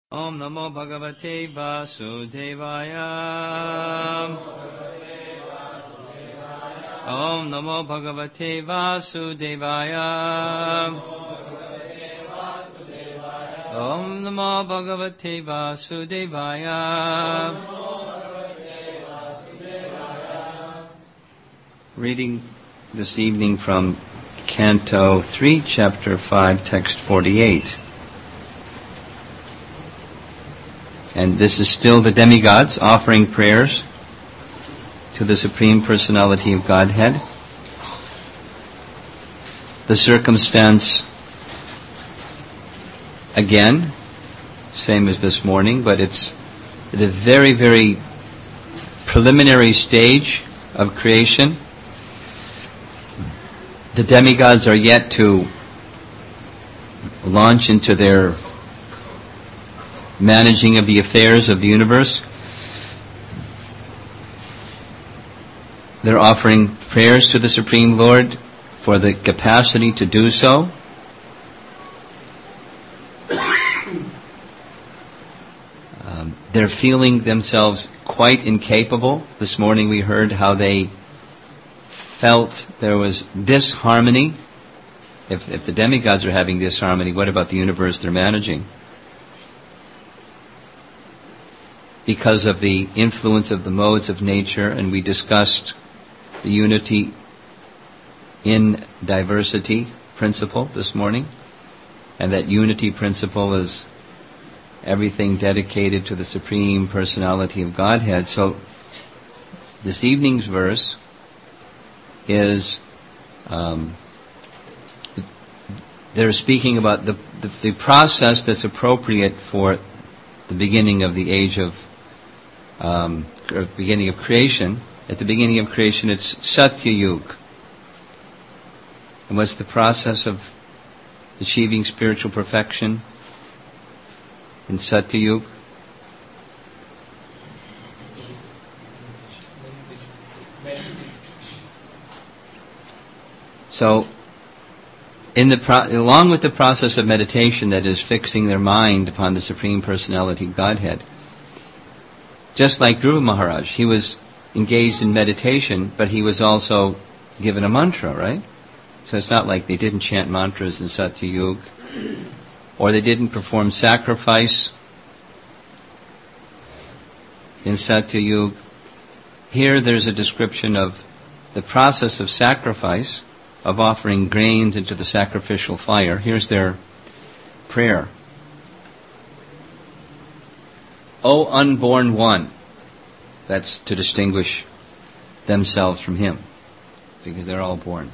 Om Namo Bhagavate Vasudevaya. Om Namo Bhagavate Vasudevaya. Om Namo Bhagavate Vasudevaya. Reading this evening from Canto 3, Chapter 5, Text 48. And this is still the demigods offering prayers to the Supreme Personality of Godhead. The circumstance, again, same as this morning, but it's at a very, very preliminary stage of creation. The demigods are yet to launch into their managing of the affairs of the universe. They're offering prayers to the Supreme Lord for the capacity to do so. They're feeling themselves quite incapable. This morning we heard how they felt there was disharmony. If the demigods are having disharmony, what about the universe they're managing? Because of the influence of the modes of nature, and we discussed the unity in diversity principle this morning, and that unity principle is everything dedicated to the Supreme Personality of Godhead. So this evening's verse is they're speaking about the process that's appropriate for the beginning of the age of or beginning of creation. At the beginning of creation, it's Satya Yuga. And what's the process of achieving spiritual perfection in Satya Yuga? So, along with the process of meditation, that is fixing their mind upon the Supreme Personality of Godhead, just like Dhruva Maharaj, he was engaged in meditation, but he was also given a mantra, right? So it's not like they didn't chant mantras in Satya Yuga, or they didn't perform sacrifice in Satya Yuga. Here there's a description of the process of sacrifice, of offering grains into the sacrificial fire. Here's their prayer. O unborn one. That's to distinguish themselves from him, because they're all born.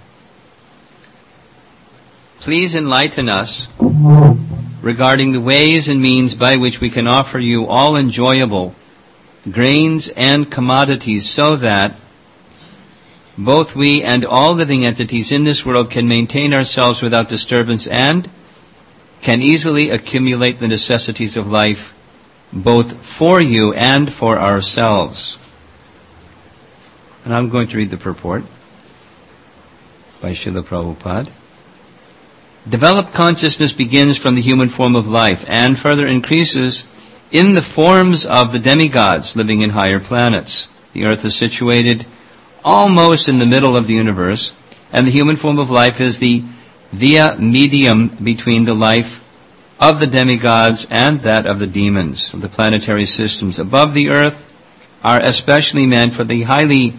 Please enlighten us regarding the ways and means by which we can offer you all enjoyable grains and commodities, so that both we and all living entities in this world can maintain ourselves without disturbance and can easily accumulate the necessities of life, both for you and for ourselves. And I'm going to read the purport by Srila Prabhupada. Developed consciousness begins from the human form of life and further increases in the forms of the demigods living in higher planets. The earth is situated almost in the middle of the universe, and the human form of life is the via medium between the life of the demigods and that of the demons. The planetary systems above the earth are especially meant for the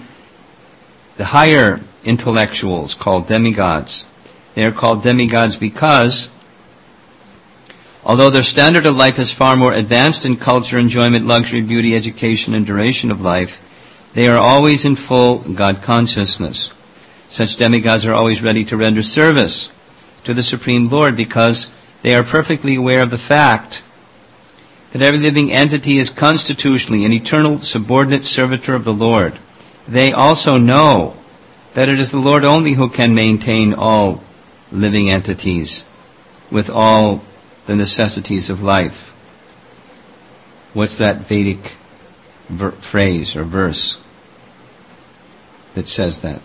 higher intellectuals called demigods. They are called demigods because, although their standard of life is far more advanced in culture, enjoyment, luxury, beauty, education, and duration of life, they are always in full God consciousness. Such demigods are always ready to render service to the Supreme Lord because they are perfectly aware of the fact that every living entity is constitutionally an eternal subordinate servitor of the Lord. They also know that it is the Lord only who can maintain all living entities with all the necessities of life. What's that Vedic phrase or verse that says that?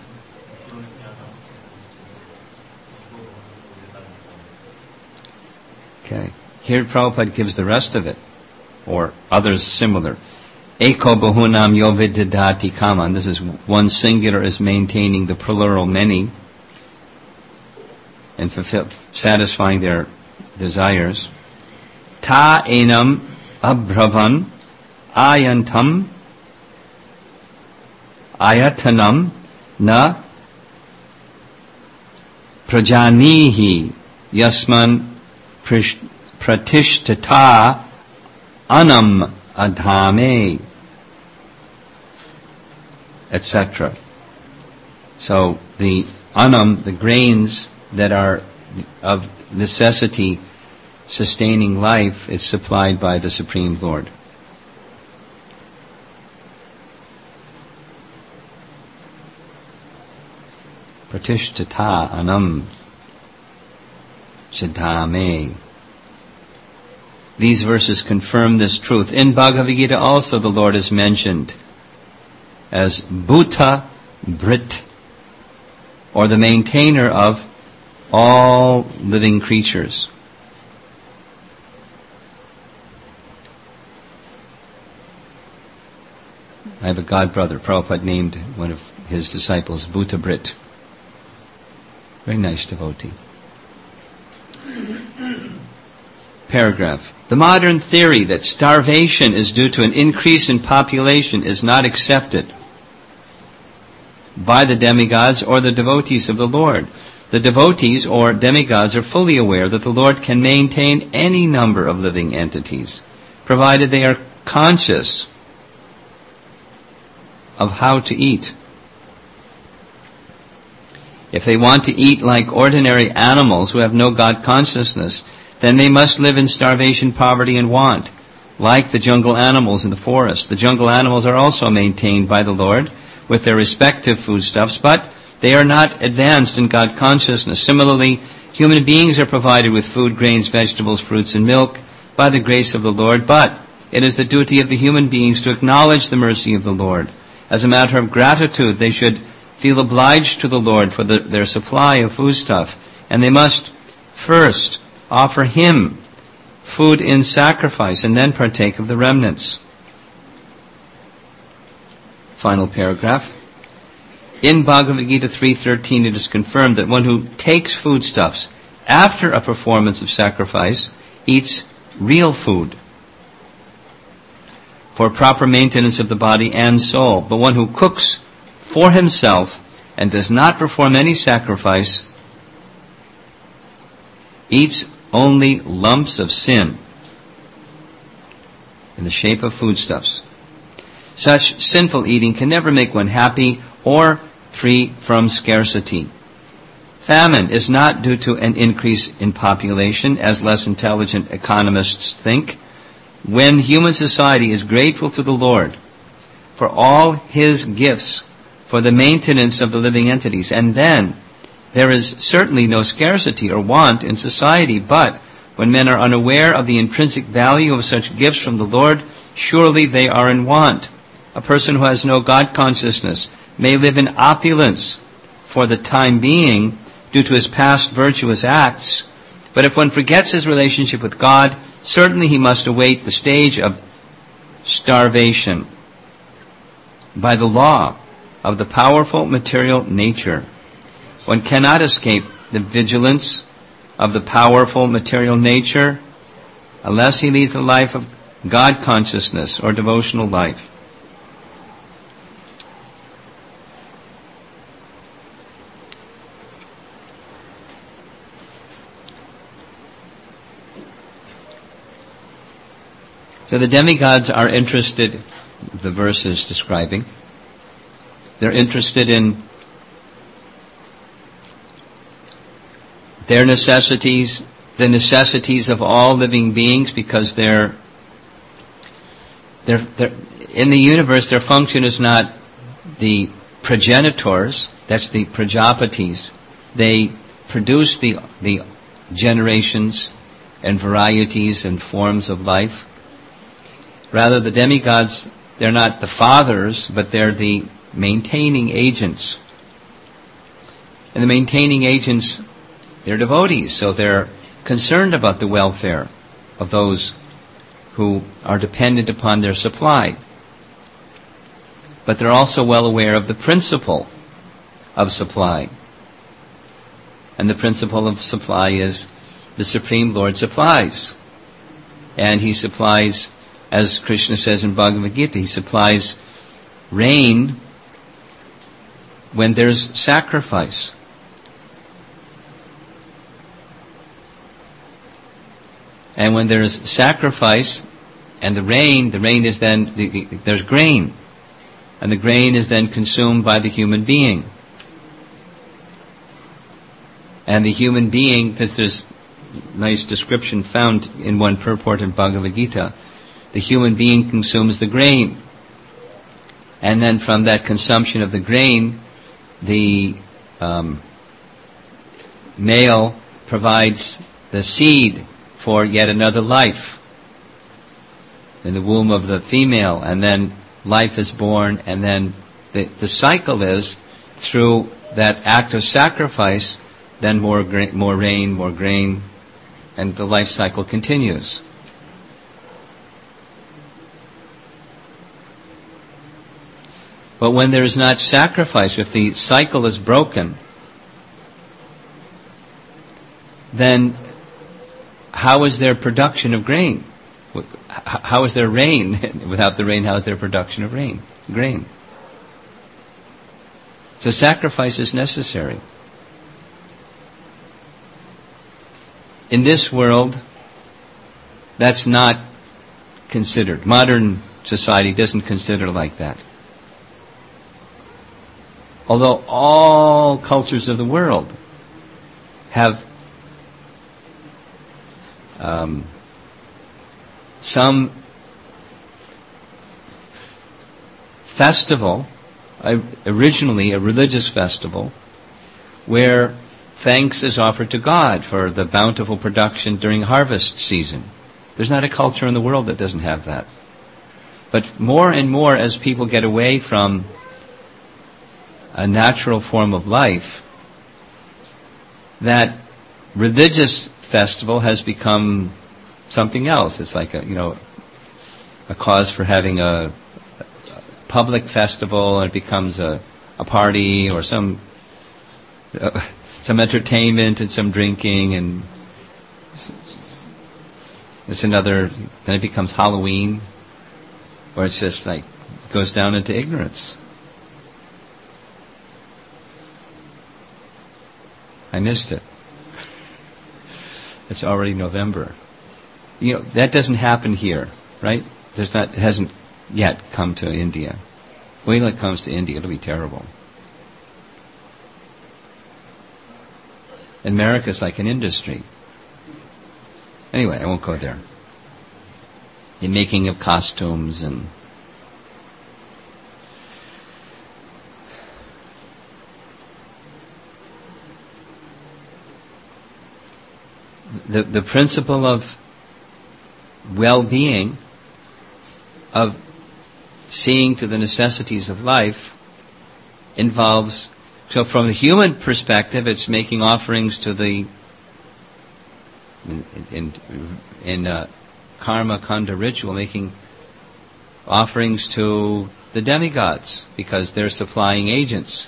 Okay. Here Prabhupada gives the rest of it. or others similar. Eko bahunam yovididati kama. And this is one singular is maintaining the plural many and satisfying their desires. Ta enam abhravan ayantam ayatanam na prajanihi yasman pratishtata anam adhame, etc. So the anam, the grains that are of necessity sustaining life, is supplied by the Supreme Lord. Pratishtata anam chadame. These verses confirm this truth. In Bhagavad Gita also the Lord is mentioned as Bhuta Brit, or the maintainer of all living creatures. I have a godbrother, Prabhupada named one of his disciples Bhuta Brit. Very nice devotee. Paragraph. The modern theory that starvation is due to an increase in population is not accepted by the demigods or the devotees of the Lord. The devotees or demigods are fully aware that the Lord can maintain any number of living entities, provided they are conscious of how to eat. If they want to eat like ordinary animals who have no God consciousness, then they must live in starvation, poverty, and want, like the jungle animals in the forest. The jungle animals are also maintained by the Lord with their respective foodstuffs, but they are not advanced in God consciousness. Similarly, human beings are provided with food, grains, vegetables, fruits, and milk by the grace of the Lord, but it is the duty of the human beings to acknowledge the mercy of the Lord. As a matter of gratitude, they should feel obliged to the Lord for their supply of foodstuff, and they must first offer Him food in sacrifice and then partake of the remnants. Final paragraph. In Bhagavad Gita 3.13 it is confirmed that one who takes foodstuffs after a performance of sacrifice eats real food for proper maintenance of the body and soul. But one who cooks for himself and does not perform any sacrifice eats only lumps of sin in the shape of foodstuffs. Such sinful eating can never make one happy or free from scarcity. Famine is not due to an increase in population, as less intelligent economists think. When human society is grateful to the Lord for all His gifts for the maintenance of the living entities, and then there is certainly no scarcity or want in society, but when men are unaware of the intrinsic value of such gifts from the Lord, surely they are in want. A person who has no God consciousness may live in opulence for the time being due to his past virtuous acts, but if one forgets his relationship with God, certainly he must await the stage of starvation by the law of the powerful material nature. One cannot escape the vigilance of the powerful material nature unless he leads a life of God consciousness or devotional life. So the demigods are interested, the verse is describing, they're interested in their necessities, the necessities of all living beings, because they're in the universe, their function is not the progenitors, that's the Prajapatis. They produce the generations and varieties and forms of life. Rather, the demigods, they're not the fathers, but they're the maintaining agents. And the maintaining agents, they're devotees, so they're concerned about the welfare of those who are dependent upon their supply. But they're also well aware of the principle of supply. And the principle of supply is the Supreme Lord supplies. And He supplies, as Krishna says in Bhagavad Gita, He supplies rain when there's sacrifice. And when there's sacrifice and the rain is then, there's grain. And the grain is then consumed by the human being. And the human being, there's a nice description found in one purport in Bhagavad Gita. The human being consumes the grain. And then from that consumption of the grain, the male provides the seed for yet another life in the womb of the female, and then life is born, and then the cycle is, through that act of sacrifice, then more rain, more grain, and the life cycle continues. But when there is not sacrifice, if the cycle is broken, then how is there production of grain? How is there rain? Without the rain, how is there production of grain? So sacrifice is necessary. In this world, that's not considered. Modern society doesn't consider like that. Although all cultures of the world have some festival, originally a religious festival, where thanks is offered to God for the bountiful production during harvest season. There's not a culture in the world that doesn't have that. But more and more, as people get away from a natural form of life, that religious festival has become something else. It's like a cause for having a public festival, and it becomes a party or some entertainment and some drinking, and it's another. Then it becomes Halloween, or it's just like goes down into ignorance. I missed it. It's already November. That doesn't happen here, right? It hasn't yet come to India. Wait till it comes to India, it'll be terrible. America's like an industry. Anyway, I won't go there. The making of costumes and the principle of well-being, of seeing to the necessities of life, involves, so from the human perspective, it's making offerings to the, in karma kanda ritual, making offerings to the demigods, because they're supplying agents.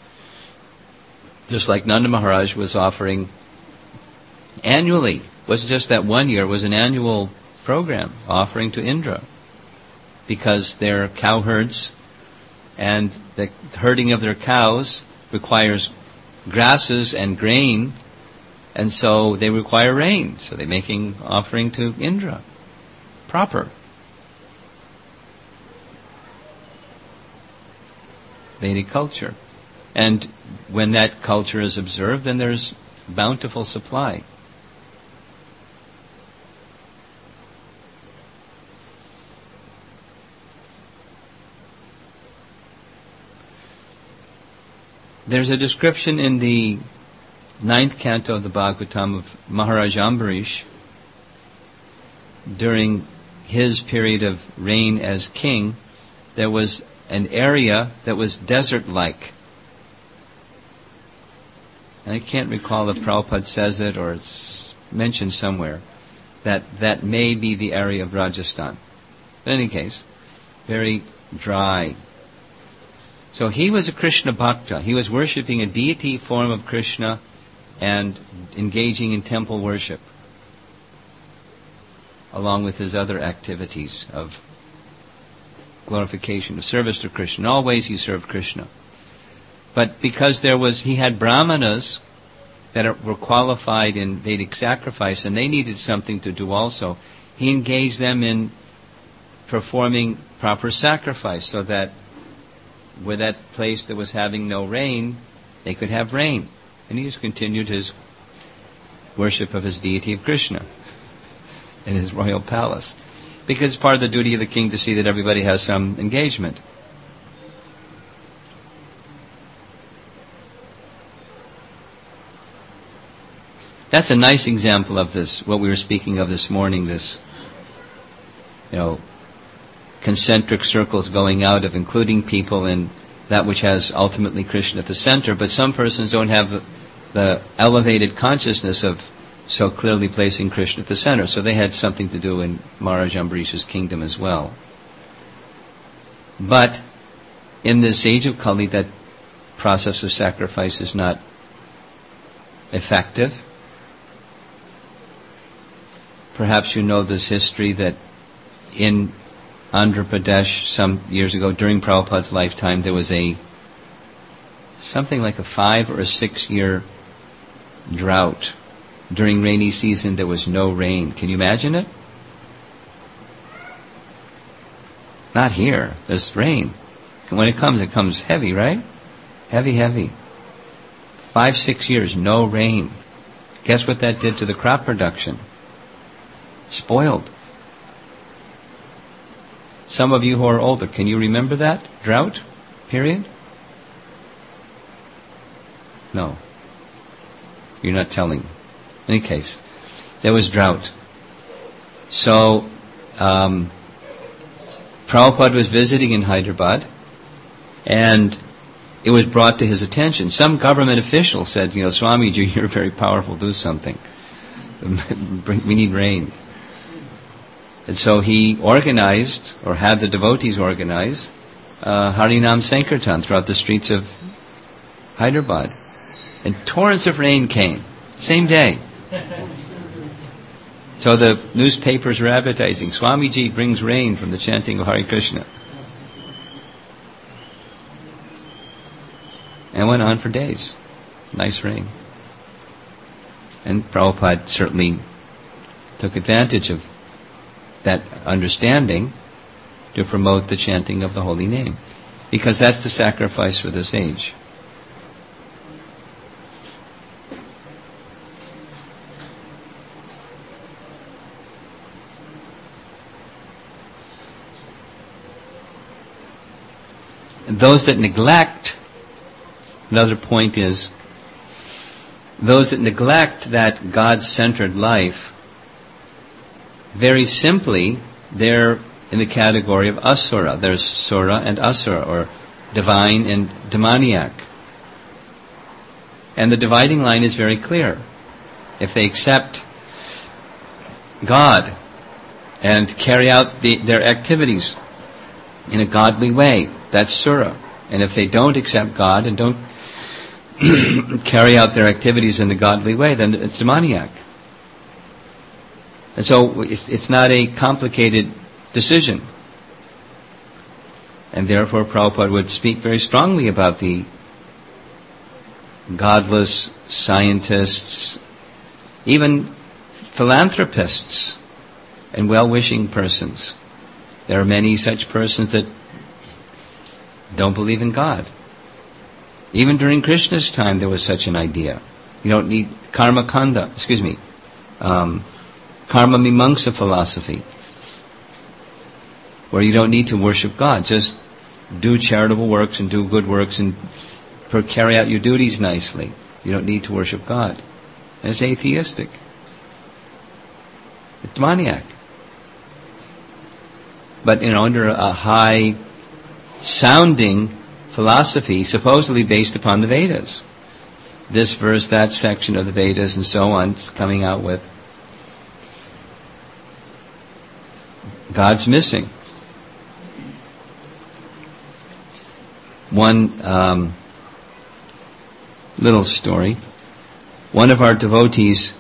Just like Nanda Maharaj was offering annually. It wasn't just that one year, it was an annual program offering to Indra, because they're cowherds, and the herding of their cows requires grasses and grain, and so they require rain. So they're making offering to Indra. Proper. Vedic culture. And when that culture is observed, then there's bountiful supply. There's a description in the 9th canto of the Bhagavatam of Maharaj Ambarish during his period of reign as king. There was an area that was desert-like. And I can't recall if Prabhupada says it or it's mentioned somewhere. that may be the area of Rajasthan. In any case, very dry. So he was a Krishna Bhakta. He was worshipping a deity form of Krishna and engaging in temple worship, along with his other activities of glorification, of service to Krishna. In all ways he served Krishna. But because he had brahmanas that were qualified in Vedic sacrifice, and they needed something to do also, he engaged them in performing proper sacrifice, so that where that place that was having no rain, they could have rain. And he just continued his worship of his deity of Krishna in his royal palace, because it's part of the duty of the king to see that everybody has some engagement. That's a nice example of this, what we were speaking of this morning, this, concentric circles going out of including people in that which has ultimately Krishna at the center, but some persons don't have the elevated consciousness of so clearly placing Krishna at the center, so they had something to do in Maharaj Ambarish's kingdom as well. But in this age of Kali, that process of sacrifice is not effective. Perhaps you know this history that in Andhra Pradesh some years ago, during Prabhupada's lifetime, there was something like a 5 or 6 year drought. During rainy season, there was no rain. Can you imagine it? Not here. There's rain. When it comes heavy, right? Heavy. 5, 6 years, no rain. Guess what that did to the crop production? Spoiled. Some of you who are older, can you remember that drought period? No. You're not telling. In any case, there was drought. So, Prabhupada was visiting in Hyderabad, and it was brought to his attention. Some government official said, Swamiji, you're very powerful, do something. We need rain. And so he organized, or had the devotees organize, Harinam Sankirtan throughout the streets of Hyderabad. And torrents of rain came, same day. So the newspapers were advertising, Swamiji brings rain from the chanting of Hare Krishna. And it went on for days. Nice rain. And Prabhupada certainly took advantage of that understanding to promote the chanting of the holy name, because that's the sacrifice for this age. And those that neglect, another point is, those that neglect that God-centered life, very simply, they're in the category of asura. There's sura and asura, or divine and demoniac. And the dividing line is very clear. If they accept God and carry out their activities in a godly way, that's sura. And if they don't accept God and don't carry out their activities in a godly way, then it's demoniac. And so it's not a complicated decision. And therefore Prabhupada would speak very strongly about the godless scientists, even philanthropists and well-wishing persons. There are many such persons that don't believe in God. Even during Krishna's time there was such an idea. You don't need karma mimamsa philosophy, where you don't need to worship God. Just do charitable works and do good works and carry out your duties nicely. You don't need to worship God. And it's atheistic. It's demoniac. But under a high sounding philosophy, supposedly based upon the Vedas. This verse, that section of the Vedas, and so on, it's coming out with. God's missing. One little story. One of our devotees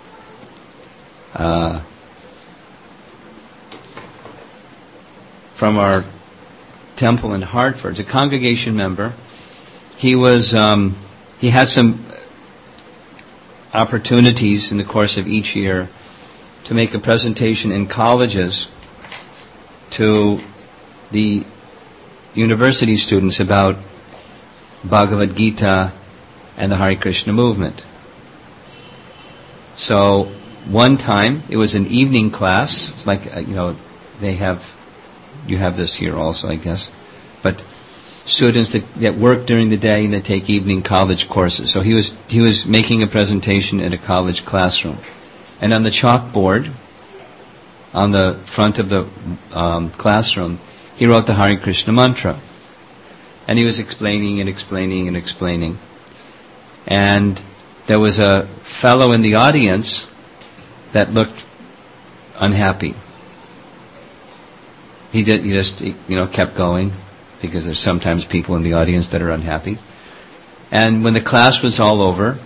from our temple in Hartford, a congregation member, he had some opportunities in the course of each year to make a presentation in colleges to the university students about Bhagavad Gita and the Hare Krishna movement. So one time, it was an evening class. It's like, you have this here also, I guess. But students that work during the day and that take evening college courses. So he was making a presentation in a college classroom. And on the chalkboard, on the front of the classroom, he wrote the Hare Krishna mantra. And he was explaining and explaining and explaining. And there was a fellow in the audience that looked unhappy. He just kept going, because there's sometimes people in the audience that are unhappy. And when the class was all over,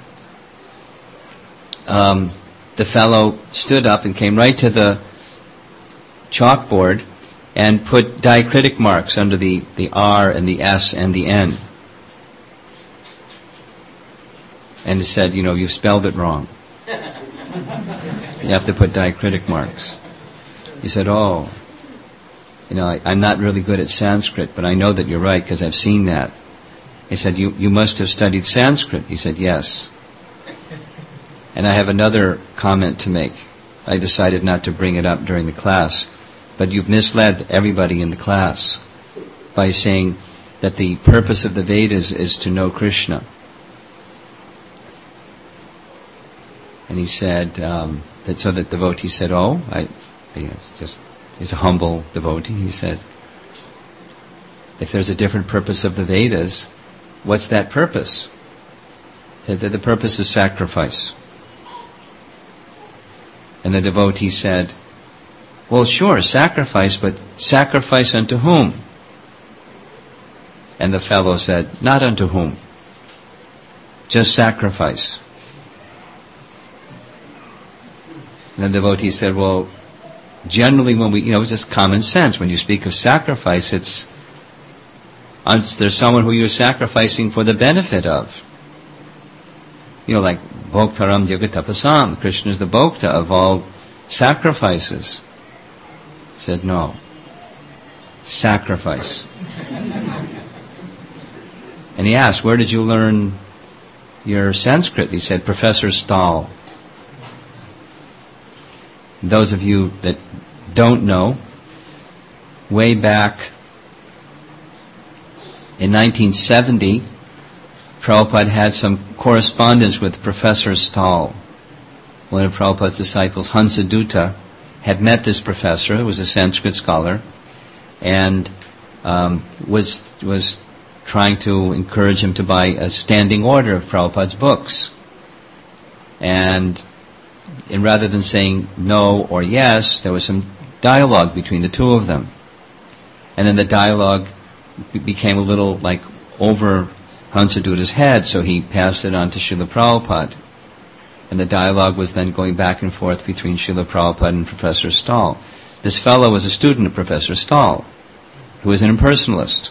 the fellow stood up and came right to the chalkboard and put diacritic marks under the R and the S and the N. And he said, you've spelled it wrong. You have to put diacritic marks. He said, I'm not really good at Sanskrit, but I know that you're right because I've seen that. He said, you must have studied Sanskrit. He said, yes. And I have another comment to make. I decided not to bring it up during the class, but you've misled everybody in the class by saying that the purpose of the Vedas is to know Krishna. And he said, so the devotee said, he's a humble devotee. He said, if there's a different purpose of the Vedas, what's that purpose? He said that the purpose is sacrifice. And the devotee said, well, sure, sacrifice, but sacrifice unto whom? And the fellow said, not unto whom. Just sacrifice. And the devotee said, well, generally when it's just common sense. When you speak of sacrifice, there's someone who you're sacrificing for the benefit of. Like Bhoktaram Jagatapasam. Krishna is the Bhokta of all sacrifices. He said, no. Sacrifice. And he asked, where did you learn your Sanskrit? He said, Professor Stahl. Those of you that don't know, way back in 1970, Prabhupada had some correspondence with Professor Stahl. One of Prabhupada's disciples, Hansadutta, had met this professor, who was a Sanskrit scholar, and was trying to encourage him to buy a standing order of Prabhupada's books. And rather than saying no or yes, there was some dialogue between the two of them. And then the dialogue became a little over Hansadutta's head, so he passed it on to Srila Prabhupada. And the dialogue was then going back and forth between Srila Prabhupada and Professor Stahl. This fellow was a student of Professor Stahl, who was an impersonalist.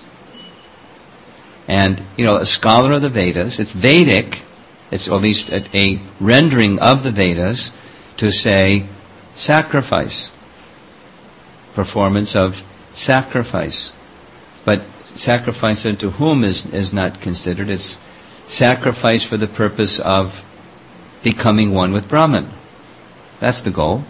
And, a scholar of the Vedas, it's Vedic, it's at least a rendering of the Vedas, to say sacrifice, performance of sacrifice. But sacrifice unto whom is not considered. It's sacrifice for the purpose of becoming one with Brahman. That's the goal.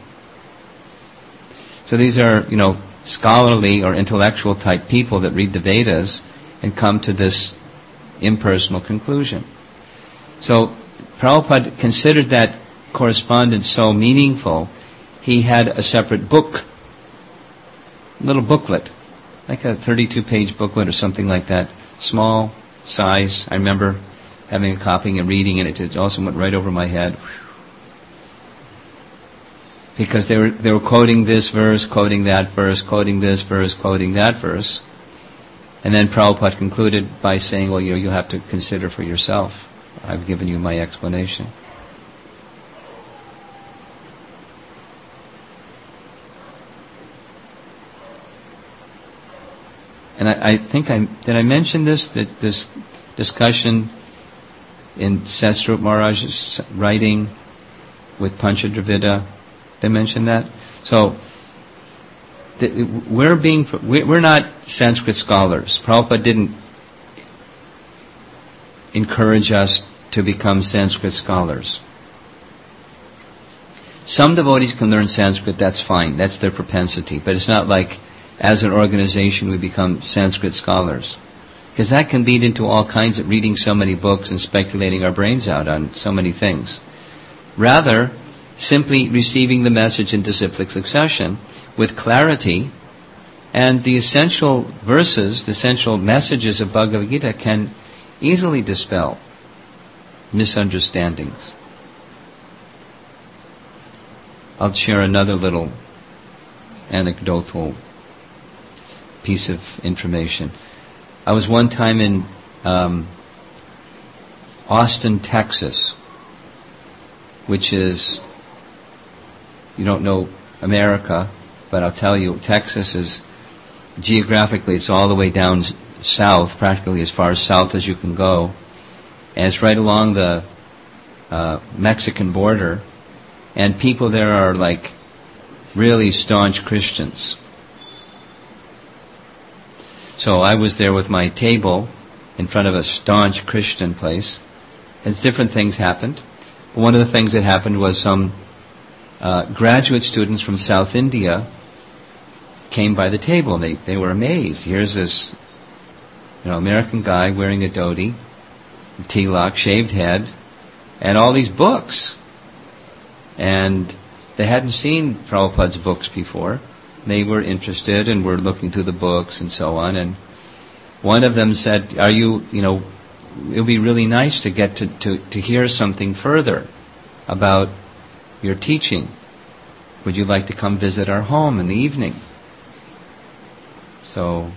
So these are, scholarly or intellectual type people that read the Vedas and come to this impersonal conclusion. So Prabhupada considered that correspondence so meaningful, he had a separate book, little booklet, like a 32-page booklet or something like that, small size. I remember having a copy and reading it. It also went right over my head. because they were quoting this verse, quoting that verse, quoting this verse, quoting that verse. And then Prabhupada concluded by saying, well, you have to consider for yourself. I've given you my explanation. And I think did I mention this discussion in Sethsrup Maharaj's writing with Panchadravida? Did I mention that? So, we're not Sanskrit scholars. Prabhupada didn't encourage us to become Sanskrit scholars. Some devotees can learn Sanskrit, that's fine, that's their propensity, but it's not like as an organization we become Sanskrit scholars. Because that can lead into all kinds of reading so many books and speculating our brains out on so many things. Rather, simply receiving the message in disciplic succession with clarity, and the essential verses, the essential messages of Bhagavad Gita can easily dispel misunderstandings. I'll share another little anecdotal piece of information. I was one time in Austin, Texas, which is, you don't know America, but I'll tell you, Texas is, geographically, it's all the way down south, practically as far as south as you can go. And it's right along the Mexican border. And people there are like really staunch Christians. So I was there with my table in front of a staunch Christian place. As different things happened. But one of the things that happened was some graduate students from South India came by the table, and they were amazed. Here's this, American guy wearing a dhoti, tilak, shaved head, and all these books. And they hadn't seen Prabhupada's books before. They were interested and were looking through the books and so on. And one of them said, it would be really nice to get to hear something further about your teaching. Would you like to come visit our home in the evening? So,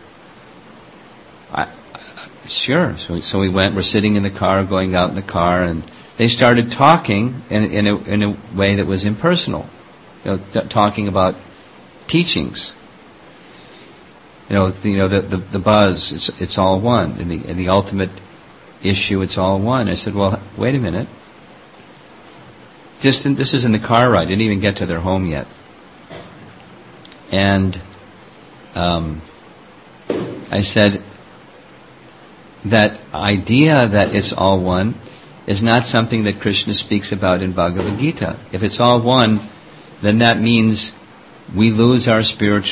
sure. So we went. We're sitting in the car, going out in the car, and they started talking in a way that was impersonal. Talking about teachings. The buzz. It's all one. In the ultimate issue, it's all one. I said, well, wait a minute. This is in the car ride. I didn't even get to their home yet. And I said, that idea that it's all one is not something that Krishna speaks about in Bhagavad Gita. If it's all one, then that means we lose our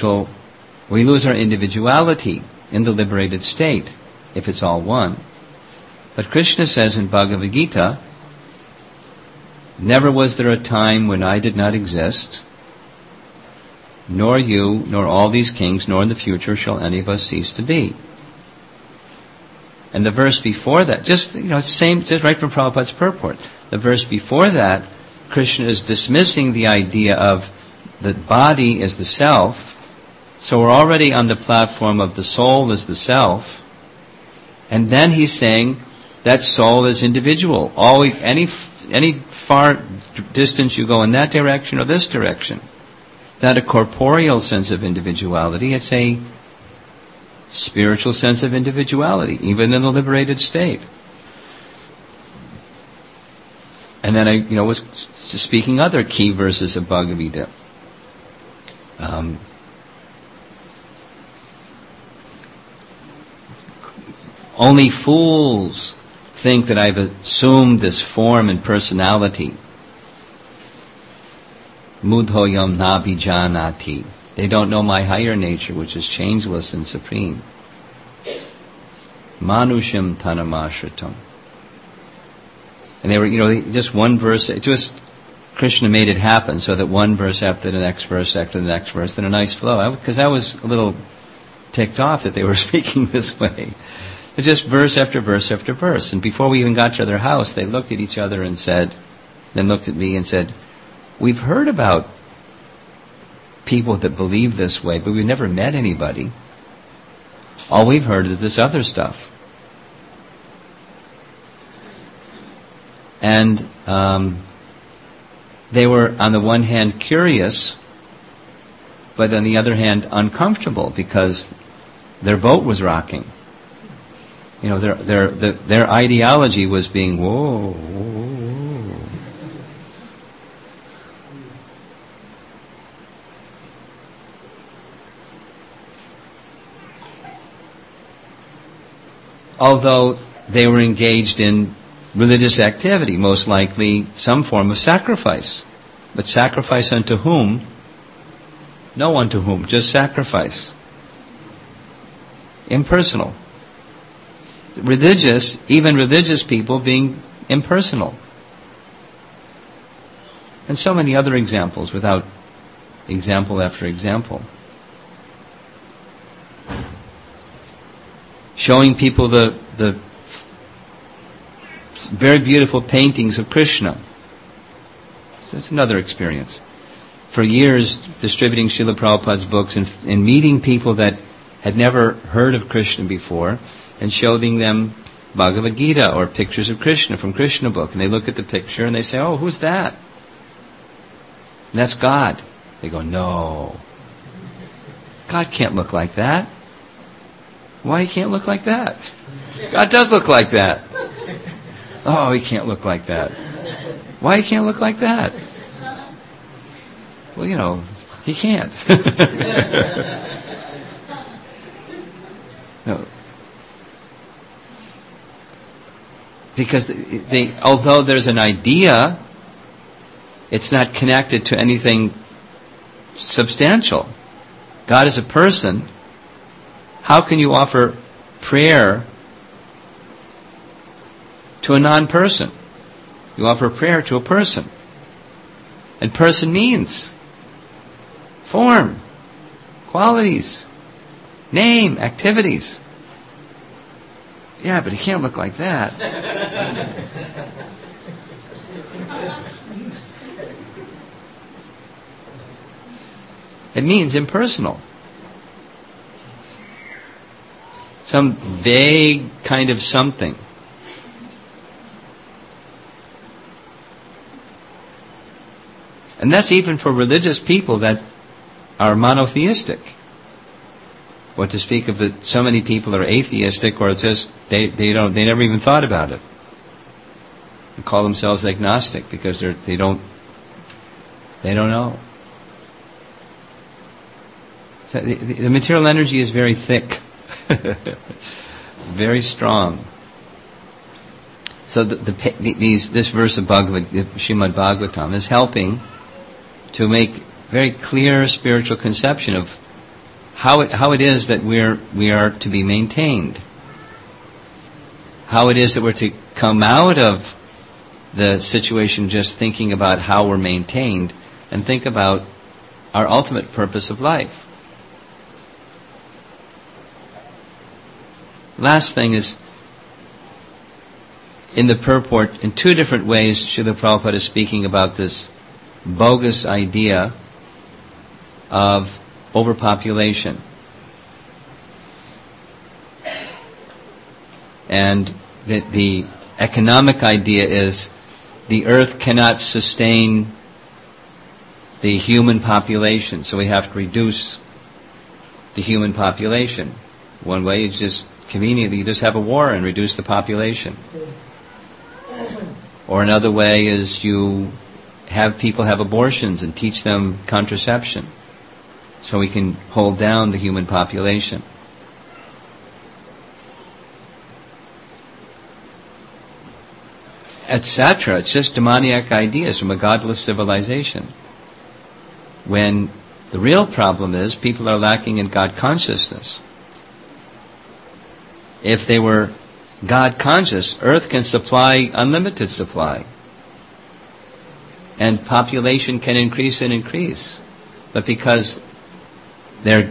individuality in the liberated state, if it's all one. But Krishna says in Bhagavad Gita, never was there a time when I did not exist, nor you, nor all these kings, nor in the future shall any of us cease to be. And the verse before that, just right from Prabhupada's purport. The verse before that, Krishna is dismissing the idea of the body as the self. So we're already on the platform of the soul as the self. And then he's saying that soul is individual. Any far distance you go in that direction or this direction. Not a corporeal sense of individuality, it's a spiritual sense of individuality, even in the liberated state. And then I was speaking other key verses of Bhagavad Gita. Only fools think that I've assumed this form and personality. Mudhoyam nabhijanati. They don't know my higher nature, which is changeless and supreme. Manusham tanamashritam. And they were, just one verse, Krishna made it happen so that one verse after the next verse after the next verse, then a nice flow. Because I was a little ticked off that they were speaking this way. But just verse after verse after verse. And before we even got to their house, they looked at each other and said, then looked at me and said, we've heard about people that believe this way, but we've never met anybody. All we've heard is this other stuff. And they were, on the one hand, curious, but on the other hand, uncomfortable because their boat was rocking. You know, their ideology was being whoa, whoa. Although they were engaged in religious activity, most likely some form of sacrifice. But sacrifice unto whom? No unto whom, just sacrifice. Impersonal. Religious, even religious people being impersonal. And so many other examples without example after example. Showing people the very beautiful paintings of Krishna. So that's another experience. For years, distributing Srila Prabhupada's books and meeting people that had never heard of Krishna before, and showing them Bhagavad Gita or pictures of Krishna from Krishna book. And they look at the picture and they say, oh, who's that? And that's God. They go, no. God can't look like that. Why he can't look like that? God does look like that. Oh, he can't look like that. Why he can't look like that? Well, you know, he can't. No. Because although there's an idea, it's not connected to anything substantial. God is a person. How can you offer prayer to a non-person? You offer prayer to a person. And person means form, qualities, name, activities. Yeah, but he can't look like that. It means impersonal. Some vague kind of something. And that's even for religious people that are monotheistic. What to speak of that so many people are atheistic, or just they never even thought about it. They call themselves agnostic because they don't know. So the material energy is very thick, very strong. So this verse of Srimad Bhagavatam is helping to make very clear spiritual conception of how it is that we are to be maintained. How it is that we're to come out of the situation just thinking about how we're maintained and think about our ultimate purpose of life. Last thing is, in the purport, in two different ways, Srila Prabhupada is speaking about this bogus idea of overpopulation. And the economic idea is the earth cannot sustain the human population, so we have to reduce the human population. One way is just conveniently, you just have a war and reduce the population. Or another way is you have people have abortions and teach them contraception, so we can hold down the human population. Etc. It's just demoniac ideas from a godless civilization. When the real problem is people are lacking in God consciousness. If they were God conscious, earth can supply unlimited supply. And population can increase and increase. But because the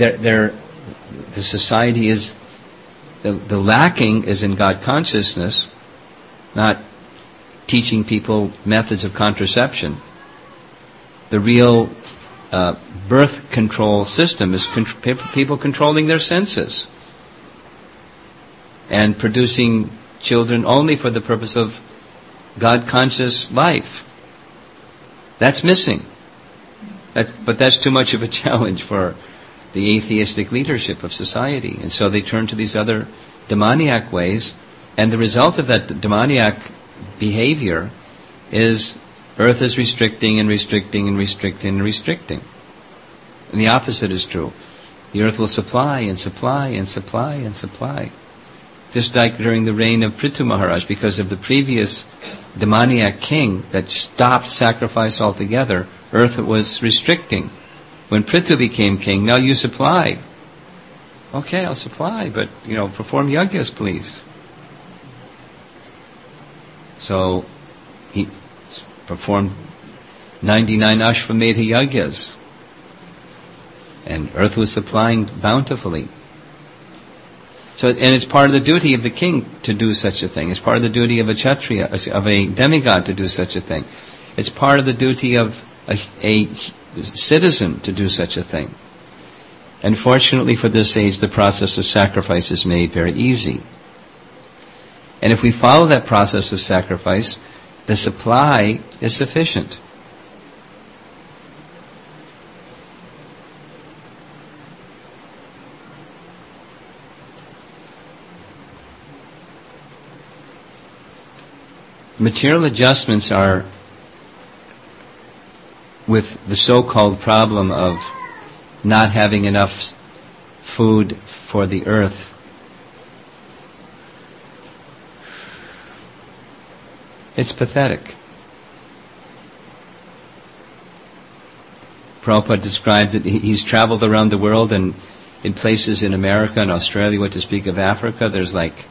society is, the lacking is in God consciousness, not teaching people methods of contraception. The real birth control system is people controlling their senses and producing children only for the purpose of God-conscious life. That's missing. But that's too much of a challenge for the atheistic leadership of society. And so they turn to these other demoniac ways, and the result of that demoniac behavior is Earth is restricting and restricting and restricting and restricting. And the opposite is true. The Earth will supply and supply and supply and supply. Just like during the reign of Prithu Maharaj, because of the previous demoniac king that stopped sacrifice altogether, Earth was restricting. When Prithu became king, now you supply. Okay, I'll supply, but, perform yagyas, please. So, he performed 99 Ashvamedha yagyas. And Earth was supplying bountifully. So, and it's part of the duty of the king to do such a thing. It's part of the duty of a Kshatriya, of a demigod to do such a thing. It's part of the duty of a citizen to do such a thing. And fortunately for this age, the process of sacrifice is made very easy. And if we follow that process of sacrifice, the supply is sufficient. Material adjustments are with the so-called problem of not having enough food for the earth. It's pathetic. Prabhupada described that he's traveled around the world, and in places in America and Australia, what to speak of Africa, there's like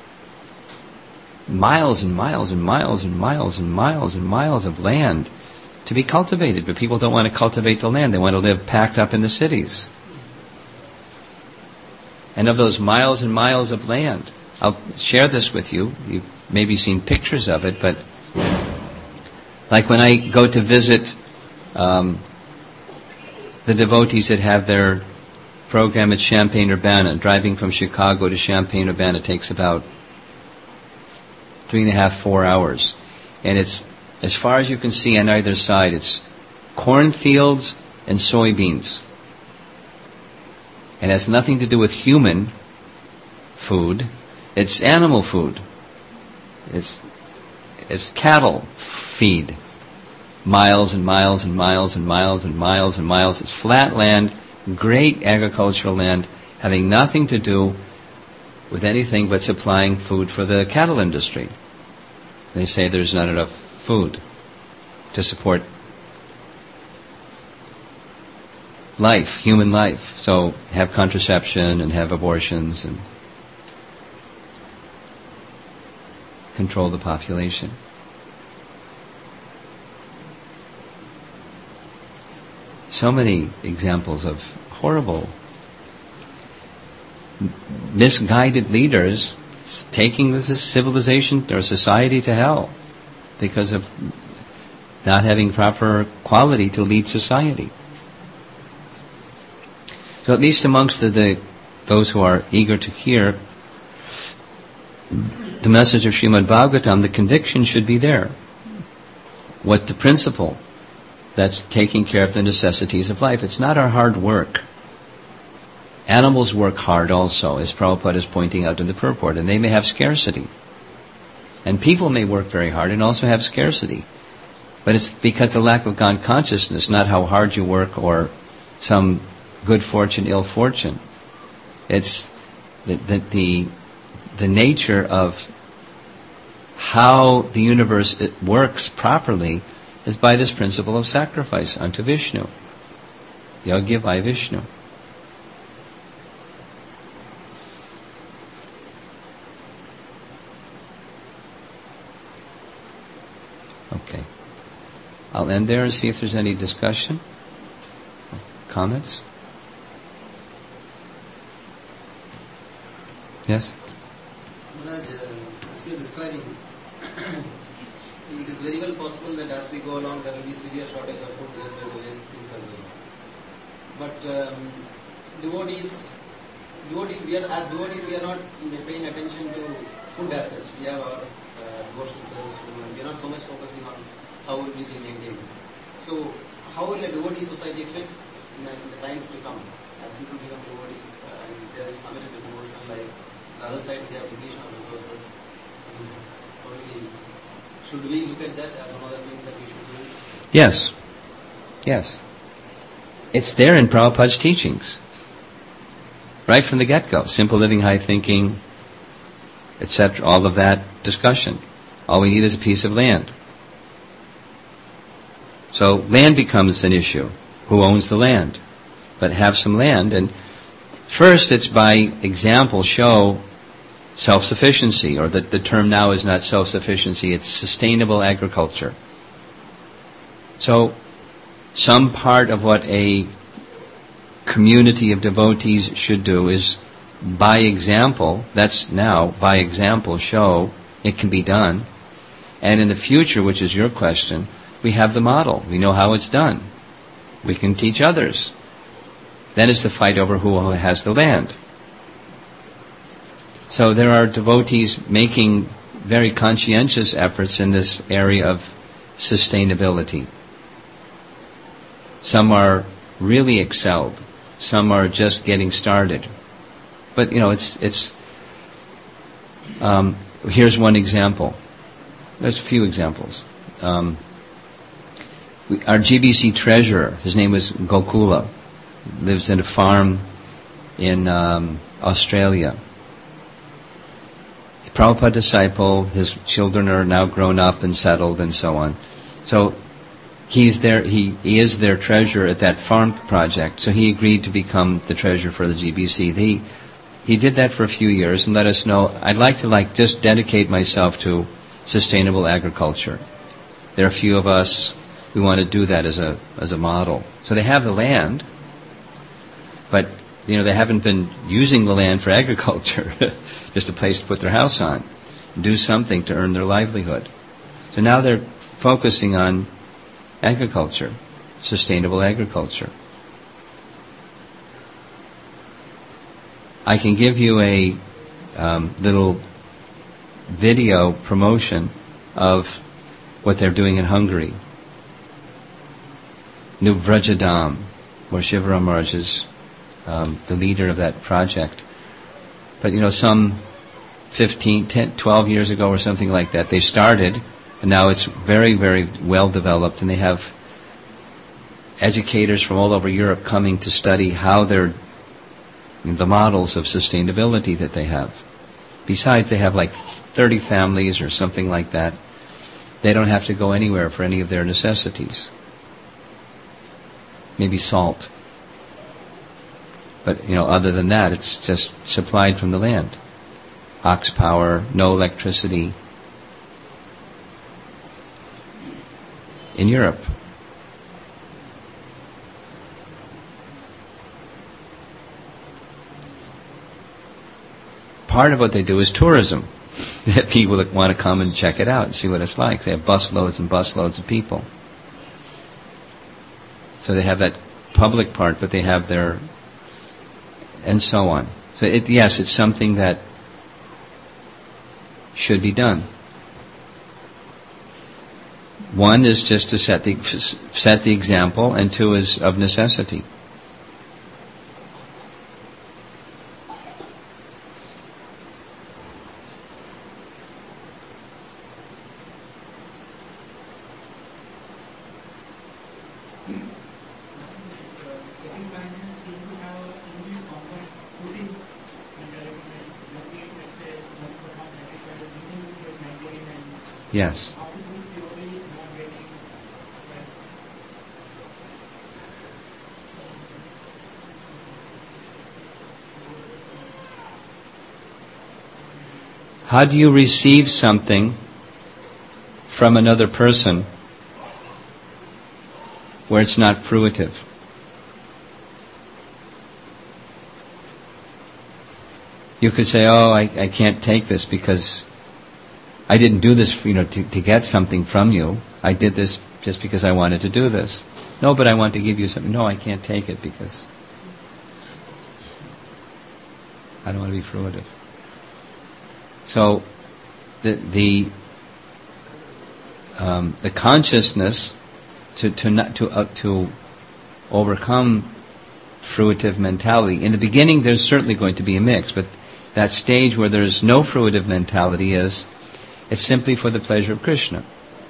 miles and miles and miles and miles and miles and miles of land to be cultivated, but people don't want to cultivate the land. They want to live packed up in the cities. And of those miles and miles of land, I'll share this with you. You've maybe seen pictures of it, but like when I go to visit the devotees that have their program at Champaign-Urbana, driving from Chicago to Champaign-Urbana takes about 3.5, 4 hours. And it's, as far as you can see on either side, it's cornfields and soybeans. It has nothing to do with human food. It's animal food. It's cattle feed. Miles and miles and miles and miles and miles and miles. It's flat land, great agricultural land, having nothing to do with anything but supplying food for the cattle industry. They say there's not enough food to support life, human life. So have contraception and have abortions and control the population. So many examples of horrible, misguided leaders taking this civilization or society to hell because of not having proper quality to lead society. So at least amongst those who are eager to hear the message of Srimad Bhagavatam, the conviction should be there. What the principle that's taking care of the necessities of life. It's not our hard work. Animals work hard also, as Prabhupada is pointing out in the purport, and they may have scarcity. And people may work very hard and also have scarcity. But it's because of the lack of God consciousness, not how hard you work or some good fortune, ill fortune. It's the nature of how the universe works properly is by this principle of sacrifice unto Vishnu. Yagya by Vishnu. Okay. I'll end there and see if there's any discussion. Comments? Yes? Maharaj, as you're describing, it is very well possible that as we go along there will be severe shortage of food just by the way things are going. But devotees, we are not paying attention to food as such. We have our devotional service, and we are not so much focusing on how will we be maintained. So, how will a devotee society fit in the times to come? As people become devotees, and there is committed to devotional life. The other side, they have depletion of resources. Should we look at that as one of the things that we should do? Yes. Yes. It's there in Prabhupada's teachings. Right from the get-go. Simple living, high thinking, etc. All of that discussion. All we need is a piece of land. So land becomes an issue. Who owns the land? But have some land. And first it's by example show self-sufficiency, or the term now is not self-sufficiency, it's sustainable agriculture. So, some part of what a community of devotees should do is, by example, by example, show it can be done. And in the future, which is your question, we have the model. We know how it's done. We can teach others. Then it's the fight over who has the land. So there are devotees making very conscientious efforts in this area of sustainability. Some are really excelled. Some are just getting started. But, here's one example. There's a few examples. Our GBC treasurer, his name was Gokula, lives in a farm in Australia. Prabhupada disciple, his children are now grown up and settled and so on. So he is their treasurer at that farm project. So he agreed to become the treasurer for the GBC. He did that for a few years and let us know, I'd like to just dedicate myself to sustainable agriculture. There are a few of us who want to do that as a model. So they have the land, but they haven't been using the land for agriculture. Just a place to put their house on. Do something to earn their livelihood. So now they're focusing on agriculture, sustainable agriculture. I can give you a little video promotion of what they're doing in Hungary. New Vrajadam, where Shivaram Maharaj is the leader of that project. But some 15, 10, 12 years ago or something like that, they started, and now it's very, very well developed, and they have educators from all over Europe coming to study how the models of sustainability that they have. Besides, they have 30 families or something like that. They don't have to go anywhere for any of their necessities. Maybe salt. But, other than that, it's just supplied from the land. Ox power, no electricity. In Europe. Part of what they do is tourism. People that want to come and check it out and see what it's like. They have busloads and busloads of people. So they have that public part, but they have their... and so on. So it's something that should be done. One is just to set the example, and two is of necessity. Yes. How do you receive something from another person where it's not fruitive? You could say, I can't take this because I didn't do this to get something from you. I did this just because I wanted to do this. No, but I want to give you something. No, I can't take it because I don't want to be fruitive. So the consciousness to overcome fruitive mentality. In the beginning, there's certainly going to be a mix, but that stage where there's no fruitive mentality it's simply for the pleasure of Krishna.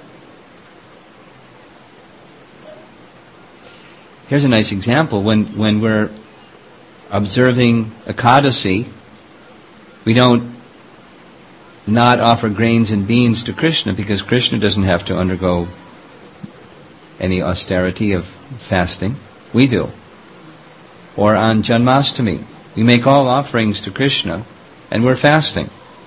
Here's a nice example. When we're observing Ekadasi, we don't not offer grains and beans to Krishna because Krishna doesn't have to undergo any austerity of fasting. We do. Or on Janmashtami, we make all offerings to Krishna and we're fasting.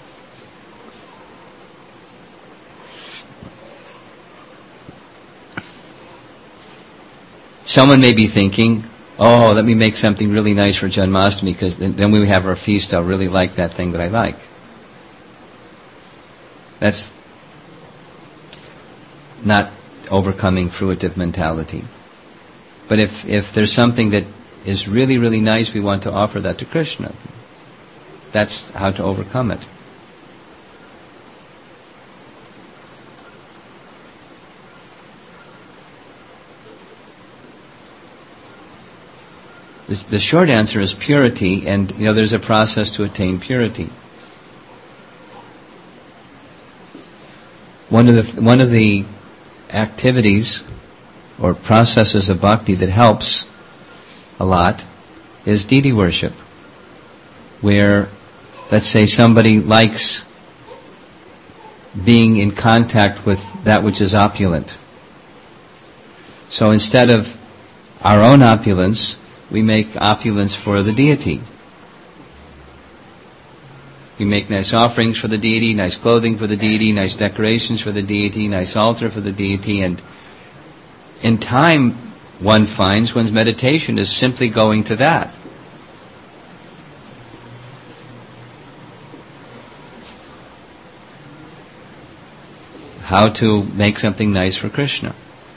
Someone may be thinking, oh, let me make something really nice for Janmashtami because then when we have our feast, I'll really like that thing that I like. That's not overcoming fruitive mentality. But if there's something that is really, really nice, we want to offer that to Krishna. That's how to overcome it. The short answer is purity, and there's a process to attain purity. One of the activities or processes of bhakti that helps a lot is deity worship, where, let's say, somebody likes being in contact with that which is opulent. So instead of our own opulence, we make opulence for the deity. We make nice offerings for the deity, nice clothing for the deity, nice decorations for the deity, nice altar for the deity, and in time one finds one's meditation is simply going to that. How to make something nice for Krishna.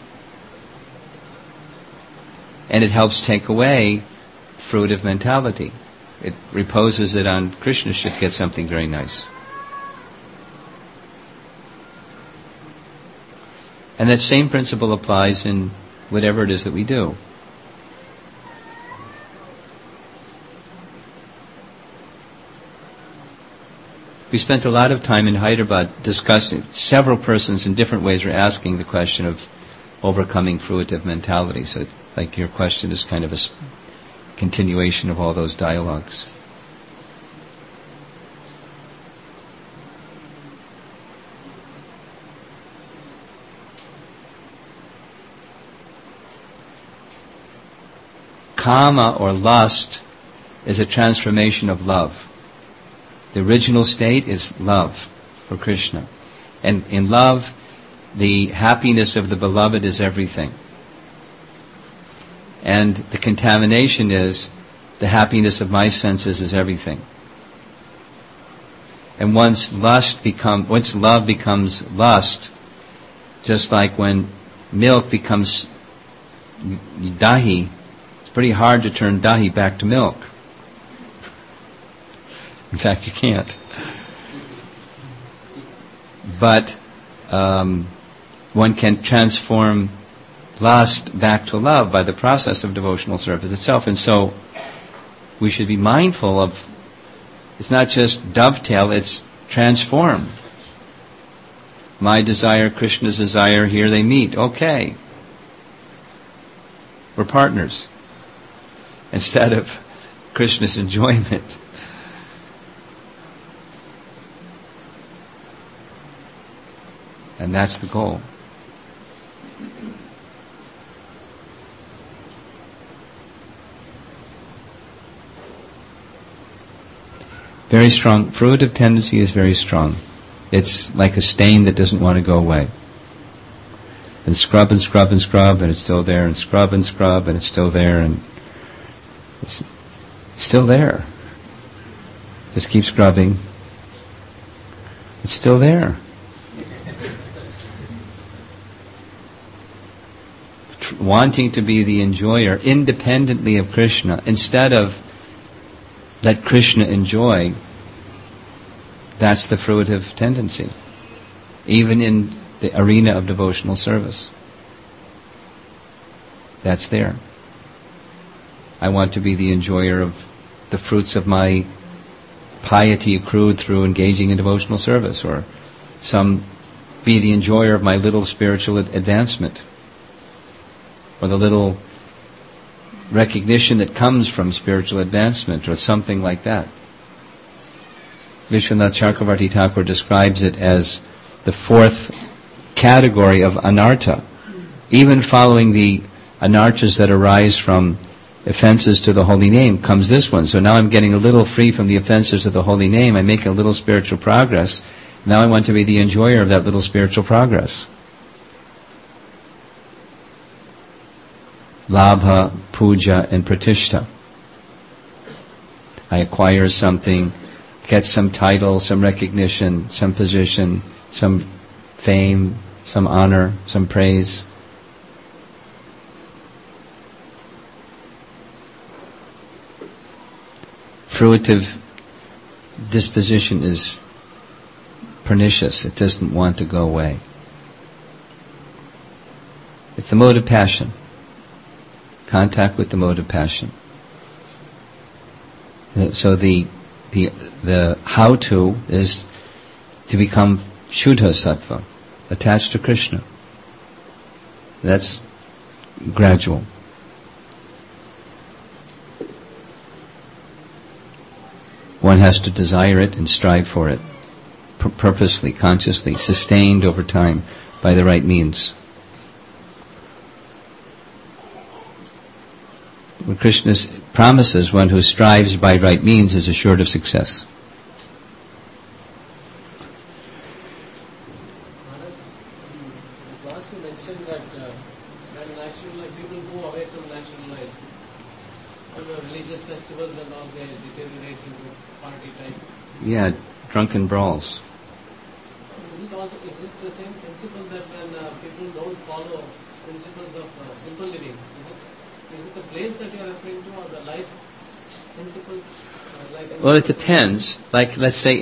And it helps take away fruitive mentality. It reposes it on Krishna should get something very nice. And that same principle applies in whatever it is that we do. We spent a lot of time in Hyderabad discussing, several persons in different ways were asking the question of overcoming fruitive mentality. So like your question is kind of a continuation of all those dialogues. Kama or lust is a transformation of love. The original state is love for Krishna. And in love, the happiness of the beloved is everything. And the contamination is the happiness of my senses is everything. And once love becomes lust, just like when milk becomes dahi, it's pretty hard to turn dahi back to milk. In fact, you can't. But one can transform lust back to love by the process of devotional service itself. And so we should be mindful of, it's not just dovetail, it's transform. My desire, Krishna's desire, here they meet. Okay. We're partners. Instead of Krishna's enjoyment. And that's the goal. Very strong. Fruitive tendency is very strong. It's like a stain that doesn't want to go away. And scrub and scrub and scrub, and it's still there, and scrub, and it's still there, and it's still there. Just keep scrubbing. It's still there. wanting to be the enjoyer independently of Krishna, instead of let Krishna enjoy, that's the fruitive tendency, even in the arena of devotional service. That's there. I want to be the enjoyer of the fruits of my piety accrued through engaging in devotional service, or be the enjoyer of my little spiritual advancement, or the little recognition that comes from spiritual advancement, or something like that. Vishwanath Chakravarti Thakur describes it as the fourth category of anartha. Even following the anarthas that arise from offenses to the holy name comes this one. So now I'm getting a little free from the offenses to the holy name. I'm making a little spiritual progress. Now I want to be the enjoyer of that little spiritual progress. Labha, puja, and pratishta. I acquire something, get some title, some recognition, some position, some fame, some honor, some praise. Fruitive disposition is pernicious. It doesn't want to go away. It's the mode of passion. Contact with the mode of passion. So the how-to is to become Shuddha Sattva, attached to Krishna. That's gradual. One has to desire it and strive for it, purposefully, consciously, sustained over time by the right means. When Krishna promises one who strives by right means is assured of success. Last you mentioned that when natural life, people go away from natural life, religious festivals and all, they deteriorate into party type. Yeah, drunken brawls. Is it the same principle that when people don't follow principles of simple living, is it the place that you are referring to, or the life principles? Well, it depends. Like, let's say,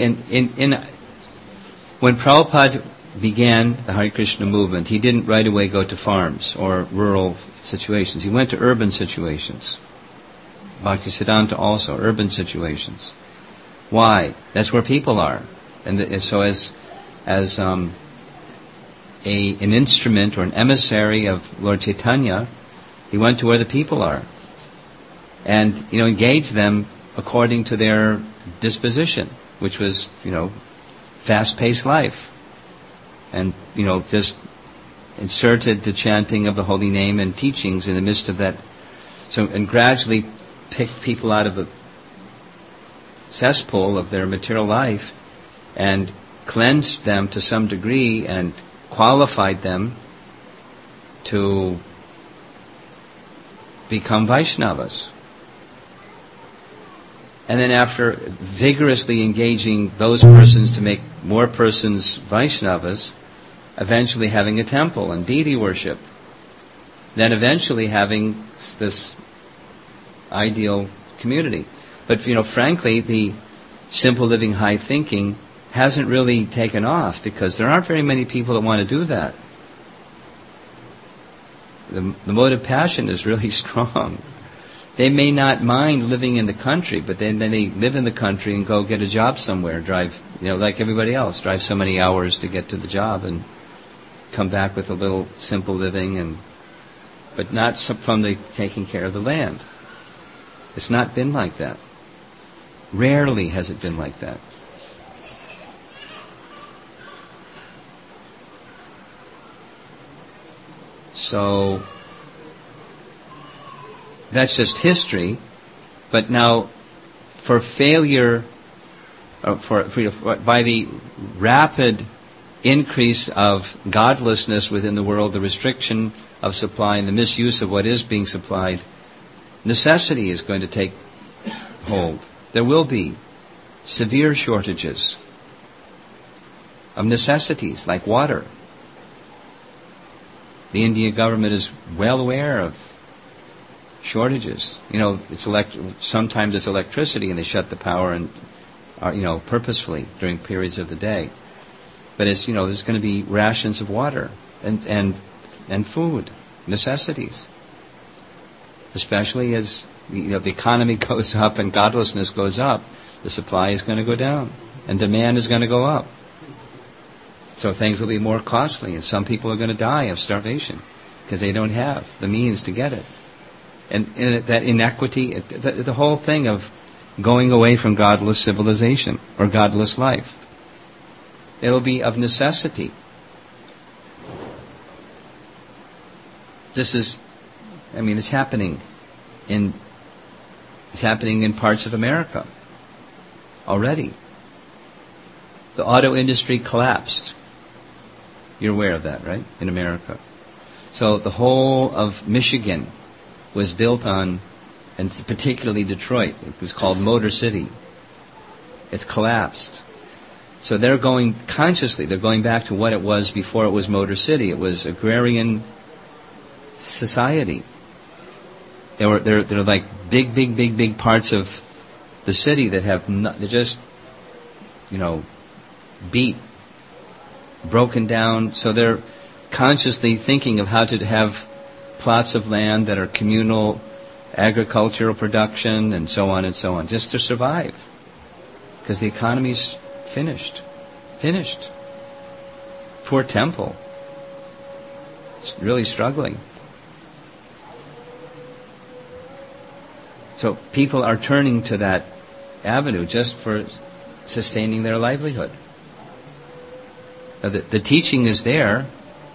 when Prabhupada began the Hare Krishna movement, he didn't right away go to farms or rural situations. He went to urban situations. Bhaktisiddhanta also, urban situations. Why? That's where people are. And so as an instrument or an emissary of Lord Chaitanya, he went to where the people are. And, engaged them according to their disposition, which was, fast-paced life. And, just inserted the chanting of the holy name and teachings in the midst of that. So, and gradually picked people out of the cesspool of their material life and cleansed them to some degree and qualified them to become Vaishnavas. And then after vigorously engaging those persons to make more persons Vaishnavas, eventually having a temple and deity worship. Then eventually having this ideal community. But, frankly, the simple living, high thinking hasn't really taken off because there aren't very many people that want to do that. The mode of passion is really strong. They may not mind living in the country, but then they live in the country and go get a job somewhere, drive, like everybody else, drive so many hours to get to the job and come back with a little simple living, but not from the taking care of the land. It's not been like that. Rarely has it been like that. So that's just history. But now, for failure, by the rapid increase of godlessness within the world, the restriction of supply and the misuse of what is being supplied, necessity is going to take hold. There will be severe shortages of necessities like water. The Indian government is well aware of shortages. Sometimes it's electricity and they shut the power and purposefully during periods of the day. But there's going to be rations of water and food, necessities. Especially as the economy goes up and godlessness goes up, the supply is going to go down and demand is going to go up. So things will be more costly, and some people are going to die of starvation because they don't have the means to get it. And that inequity, the whole thing of going away from godless civilization or godless life, it'll be of necessity. It's happening in parts of America already. The auto industry collapsed. You're aware of that, right? In America. So the whole of Michigan was built on, and particularly Detroit, it was called Motor City. It's collapsed. So they're going back to what it was before it was Motor City. It was agrarian society. They're like big parts of the city that have they're just beat, broken down. So they're consciously thinking of how to have plots of land that are communal agricultural production and so on, just to survive. Because the economy's finished. Poor temple. It's really struggling. So people are turning to that avenue just for sustaining their livelihood. The teaching is there,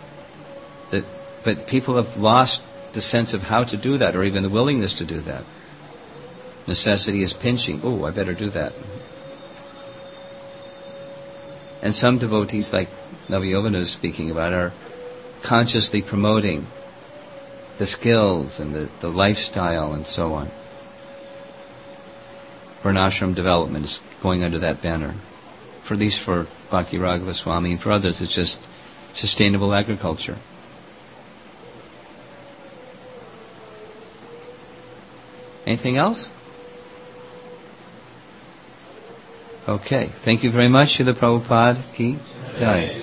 but people have lost the sense of how to do that, or even the willingness to do that. Necessity is pinching. Oh, I better do that. And some devotees, like Navayovana is speaking about, are consciously promoting the skills and the lifestyle and so on. Varnashram development is going under that banner. At least for Bhakti Raghava Swami, and for others it's just sustainable agriculture. Anything else? Okay. Thank you very much. Srila Prabhupada Ki Jai.